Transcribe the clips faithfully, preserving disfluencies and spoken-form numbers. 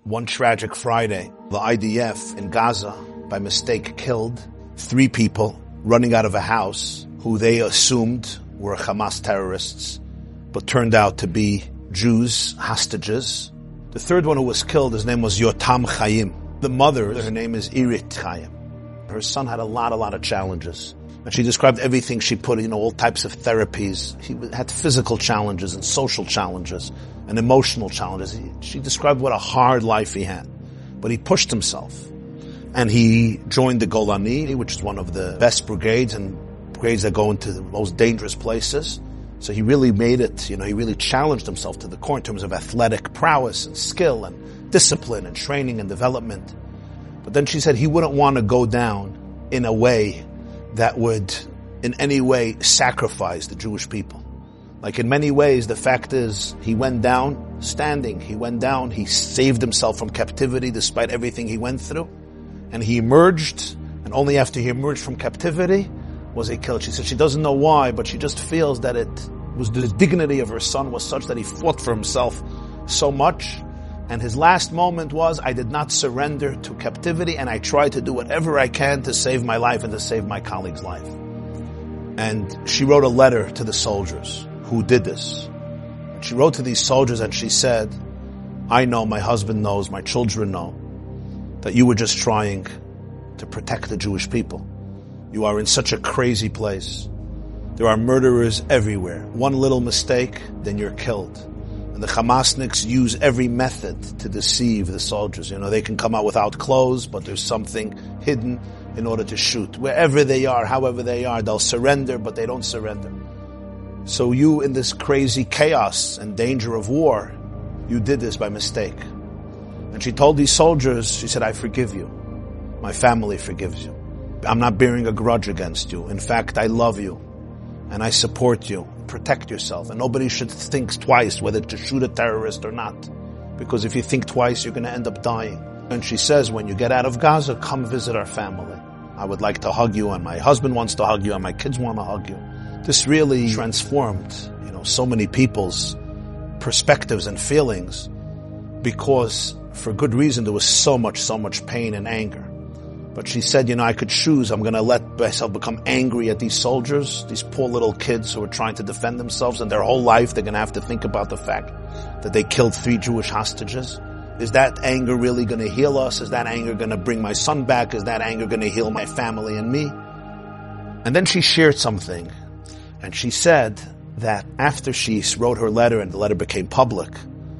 One tragic Friday, the I D F in Gaza, by mistake, killed three people running out of a house who they assumed were Hamas terrorists, but turned out to be Jews, hostages. The third one who was killed, his name was Yotam Chaim. The mother, her name is Irit Chaim. Her son had a lot, a lot of challenges. And she described everything she put, you know, all types of therapies. He had physical challenges and social challenges and emotional challenges. She described what a hard life he had. But he pushed himself. And he joined the Golani, which is one of the best brigades and brigades that go into the most dangerous places. So he really made it, you know, he really challenged himself to the core in terms of athletic prowess and skill and discipline and training and development. But then she said he wouldn't want to go down in a way that would in any way sacrifice the Jewish people. Like in many ways, the fact is, he went down standing. He went down, he saved himself from captivity despite everything he went through. And he emerged, and only after he emerged from captivity was he killed. She said she doesn't know why, but she just feels that it was the dignity of her son was such that he fought for himself so much. And his last moment was, I did not surrender to captivity, and I tried to do whatever I can to save my life and to save my colleague's life. And she wrote a letter to the soldiers who did this. And she wrote to these soldiers and she said, I know, my husband knows, my children know, that you were just trying to protect the Jewish people. You are in such a crazy place. There are murderers everywhere. One little mistake, then you're killed. And the Hamasniks use every method to deceive the soldiers. You know, they can come out without clothes, but there's something hidden in order to shoot. Wherever they are, however they are, they'll surrender, but they don't surrender. So you, in this crazy chaos and danger of war, you did this by mistake. And she told these soldiers, she said, I forgive you. My family forgives you. I'm not bearing a grudge against you. In fact, I love you. And I support you. Protect yourself. And nobody should think twice whether to shoot a terrorist or not. Because if you think twice, you're going to end up dying. And she says, when you get out of Gaza, come visit our family. I would like to hug you, and my husband wants to hug you, and my kids want to hug you. This really transformed, you know, so many people's perspectives and feelings, because for good reason there was so much, so much pain and anger. But she said, you know, I could choose. I'm going to let myself become angry at these soldiers, these poor little kids who are trying to defend themselves, and their whole life they're going to have to think about the fact that they killed three Jewish hostages. Is that anger really going to heal us? Is that anger going to bring my son back? Is that anger going to heal my family and me? And then she shared something. And she said that after she wrote her letter and the letter became public,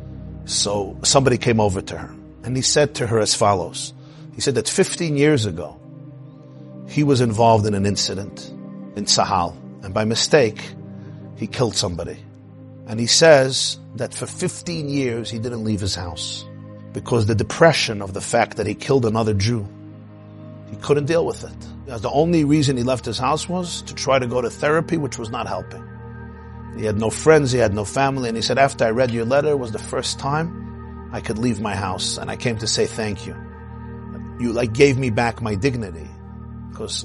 so somebody came over to her. And he said to her as follows. He said that fifteen years ago, he was involved in an incident in Sahal. And by mistake, he killed somebody. And he says that for fifteen years, he didn't leave his house. Because the depression of the fact that he killed another Jew, he couldn't deal with it. The only reason he left his house was to try to go to therapy, which was not helping. He had no friends, he had no family, and he said, after I read your letter, it was the first time I could leave my house, and I came to say thank you. You like gave me back my dignity, because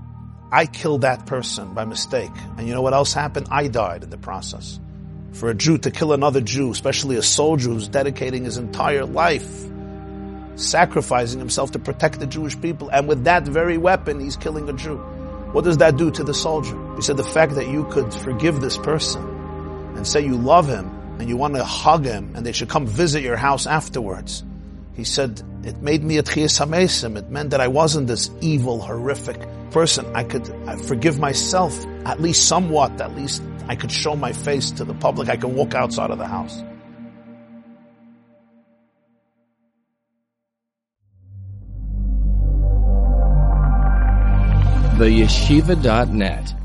I killed that person by mistake. And you know what else happened? I died in the process. For a Jew to kill another Jew, especially a soldier who's dedicating his entire life, sacrificing himself to protect the Jewish people, and with that very weapon, he's killing a Jew. What does that do to the soldier? He said the fact that you could forgive this person and say you love him and you want to hug him and they should come visit your house afterwards. He said, it made me a tchiyas hamesim. It meant that I wasn't this evil, horrific person. I could I forgive myself, at least somewhat, at least I could show my face to the public. I could walk outside of the house. the yeshiva dot net